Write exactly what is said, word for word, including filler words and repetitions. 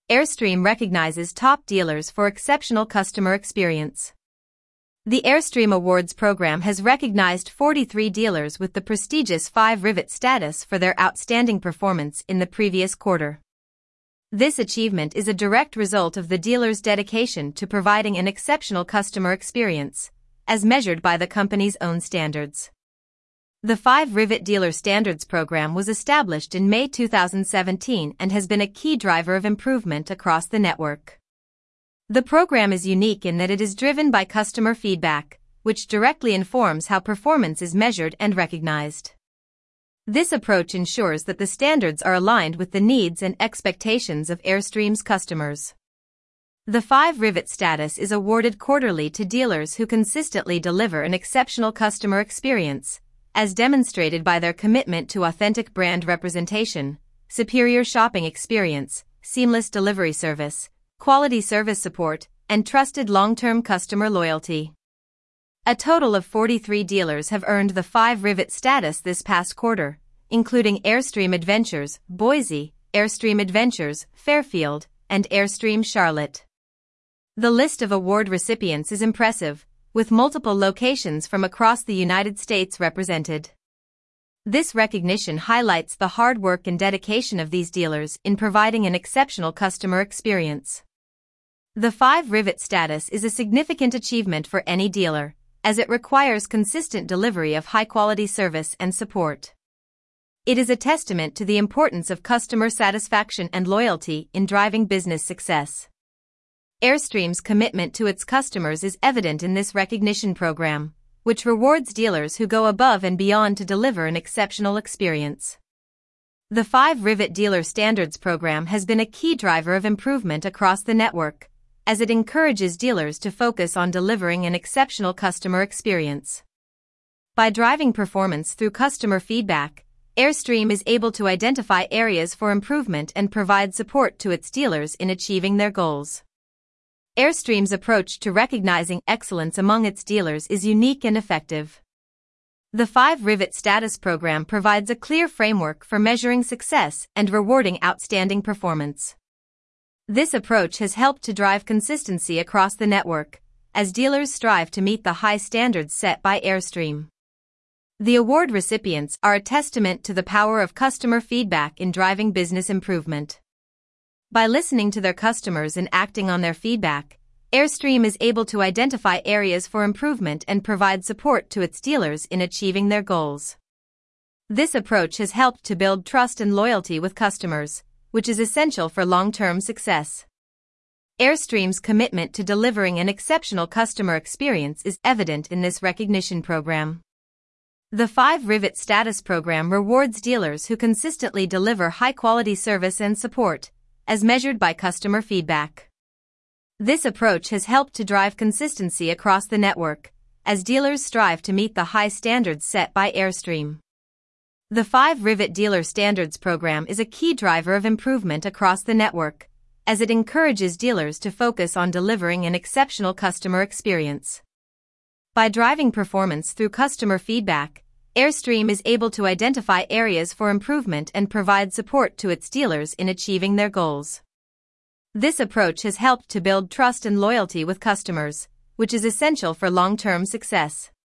Airstream recognizes top dealers for exceptional customer experience. The Airstream Awards program has recognized forty-three dealers with the prestigious five Rivet status for their outstanding performance in the previous quarter. This achievement is a direct result of the dealer's dedication to providing an exceptional customer experience, as measured by the company's own standards. The five Rivet Dealer Standards program was established in May two thousand seventeen and has been a key driver of improvement across the network. The program is unique in that it is driven by customer feedback, which directly informs how performance is measured and recognized. This approach ensures that the standards are aligned with the needs and expectations of Airstream's customers. The five Rivet status is awarded quarterly to dealers who consistently deliver an exceptional customer experience, as demonstrated by their commitment to authentic brand representation, superior shopping experience, seamless delivery service, quality service support, and trusted long-term customer loyalty. A total of forty-three dealers have earned the five Rivet status this past quarter, including Airstream Adventures, Boise, Airstream Adventures, Fairfield, and Airstream Charlotte. The list of award recipients is impressive, with multiple locations from across the United States represented. This recognition highlights the hard work and dedication of these dealers in providing an exceptional customer experience. The five Rivet status is a significant achievement for any dealer, as it requires consistent delivery of high-quality service and support. It is a testament to the importance of customer satisfaction and loyalty in driving business success. Airstream's commitment to its customers is evident in this recognition program, which rewards dealers who go above and beyond to deliver an exceptional experience. The five Rivet Dealer Standards program has been a key driver of improvement across the network, as it encourages dealers to focus on delivering an exceptional customer experience. By driving performance through customer feedback, Airstream is able to identify areas for improvement and provide support to its dealers in achieving their goals. Airstream's approach to recognizing excellence among its dealers is unique and effective. The five Rivet status program provides a clear framework for measuring success and rewarding outstanding performance. This approach has helped to drive consistency across the network, as dealers strive to meet the high standards set by Airstream. The award recipients are a testament to the power of customer feedback in driving business improvement. By listening to their customers and acting on their feedback, Airstream is able to identify areas for improvement and provide support to its dealers in achieving their goals. This approach has helped to build trust and loyalty with customers, which is essential for long-term success. Airstream's commitment to delivering an exceptional customer experience is evident in this recognition program. The five Rivet status program rewards dealers who consistently deliver high-quality service and support, as measured by customer feedback. This approach has helped to drive consistency across the network, as dealers strive to meet the high standards set by Airstream. The five Rivet Dealer Standards program is a key driver of improvement across the network, as it encourages dealers to focus on delivering an exceptional customer experience. By driving performance through customer feedback, Airstream is able to identify areas for improvement and provide support to its dealers in achieving their goals. This approach has helped to build trust and loyalty with customers, which is essential for long-term success.